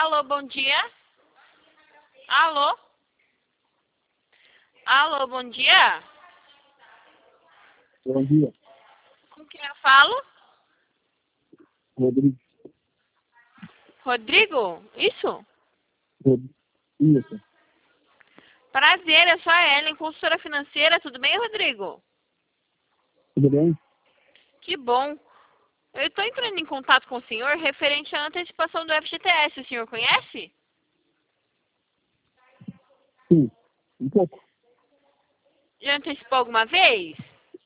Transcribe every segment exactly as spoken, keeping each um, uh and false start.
Alô, bom dia. Alô? Alô, bom dia. Bom dia, Com quem eu falo? Rodrigo. Rodrigo? Isso? Rod- Isso, Prazer, eu sou a Ellen, consultora financeira. Tudo bem, Rodrigo? tudo bem? Que bom. Eu estou entrando em contato com o senhor referente à antecipação do F G T S. O senhor conhece? Sim, um pouco. Já antecipou alguma vez?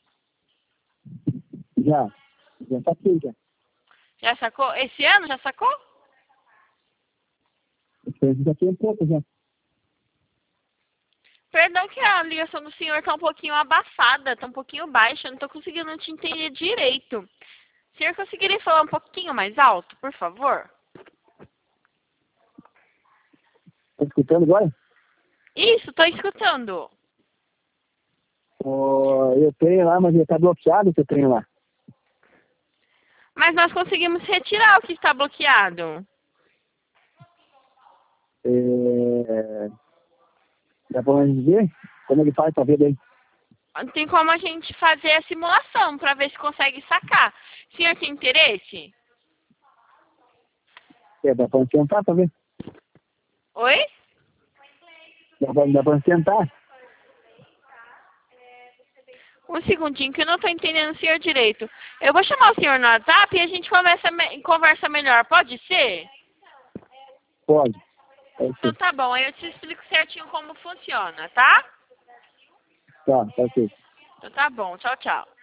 Já, já passei já. Já sacou? Esse ano já sacou? Eu já tenho um pouco já. Perdão que a ligação do senhor está um pouquinho abafada, está um pouquinho baixa, eu não estou conseguindo te entender direito. O senhor conseguiria falar um pouquinho mais alto, por favor? Tá escutando agora? Isso, estou escutando. Oh, eu tenho lá, mas já tá bloqueado o que eu tenho lá. Mas nós conseguimos retirar o que está bloqueado. É... Dá pra nós ver como ele faz pra ver daí? Tem como a gente fazer a simulação para ver se consegue sacar. O senhor tem interesse? É, dá pra nós tentar pra ver. Oi? Dá pra, dá pra nós tentar. Um segundinho que eu não estou entendendo o senhor direito. Eu vou chamar o senhor no WhatsApp e a gente conversa, me- conversa melhor. Pode ser? Pode. Pode Então ser. tá bom, aí eu te explico certinho como funciona, tá? Tá, pode ser. Então tá bom, tchau, tchau.